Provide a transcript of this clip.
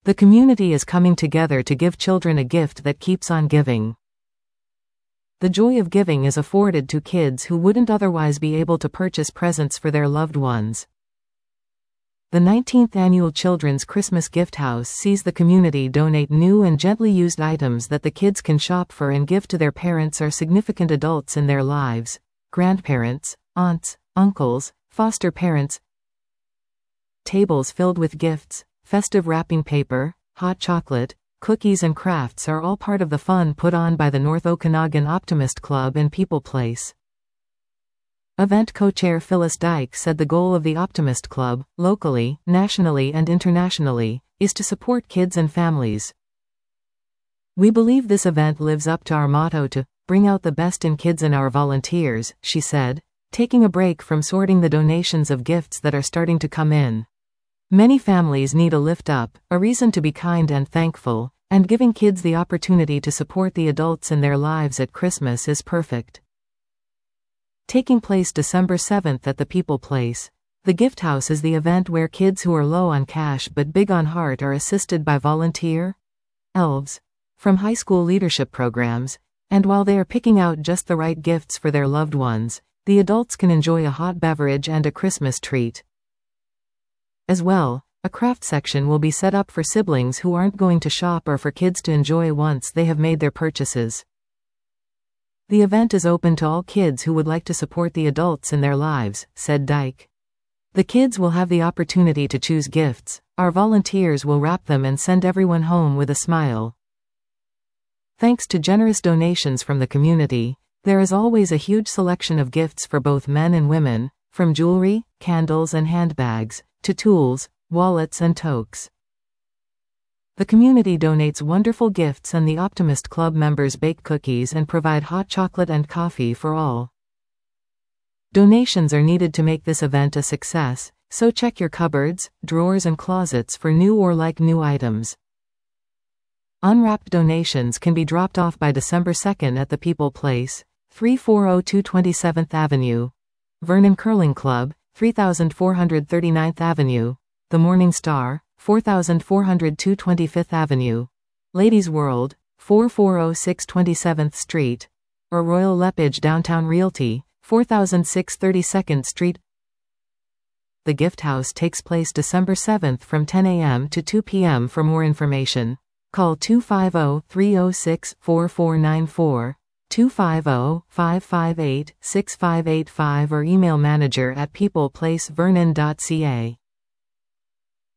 The community is coming together to give children a gift that keeps on giving. The joy of giving is afforded to kids who wouldn't otherwise be able to purchase presents for their loved ones. The 19th Annual Children's Christmas Gift House sees the community donate new and gently used items that the kids can shop for and give to their parents or significant adults in their lives: grandparents, aunts, uncles, foster parents. Tables filled with gifts, festive wrapping paper, hot chocolate, cookies and crafts are all part of the fun put on by the North Okanagan Optimist Club and People Place. Event co-chair Phyllis Dyke said the goal of the Optimist Club, locally, nationally and internationally, is to support kids and families. "We believe this event lives up to our motto to bring out the best in kids and our volunteers," she said, taking a break from sorting the donations of gifts that are starting to come in. "Many families need a lift up, a reason to be kind and thankful, and giving kids the opportunity to support the adults in their lives at Christmas is perfect." Taking place December 7th at the People Place, the Gift House is the event where kids who are low on cash but big on heart are assisted by volunteer elves from high school leadership programs, and while they are picking out just the right gifts for their loved ones, the adults can enjoy a hot beverage and a Christmas treat. As well, a craft section will be set up for siblings who aren't going to shop or for kids to enjoy once they have made their purchases. "The event is open to all kids who would like to support the adults in their lives," said Dyke. "The kids will have the opportunity to choose gifts. Our volunteers will wrap them and send everyone home with a smile." Thanks to generous donations from the community, there is always a huge selection of gifts for both men and women, from jewelry, candles and handbags, to tools, wallets and toques. The community donates wonderful gifts and the Optimist Club members bake cookies and provide hot chocolate and coffee for all. Donations are needed to make this event a success, so check your cupboards, drawers and closets for new or like-new items. Unwrapped donations can be dropped off by December 2nd at the People Place, 3402 27th Avenue. Vernon Curling Club, 3439th Avenue. The Morning Star, 4402 25th Avenue. Ladies World, 4406 27th Street. Or Royal Lepage Downtown Realty, 4006 32nd Street. The Gift House takes place December 7th from 10 a.m. to 2 p.m. For more information, call 250-306-4494, 250-558-6585 or email manager@peopleplacevernon.ca.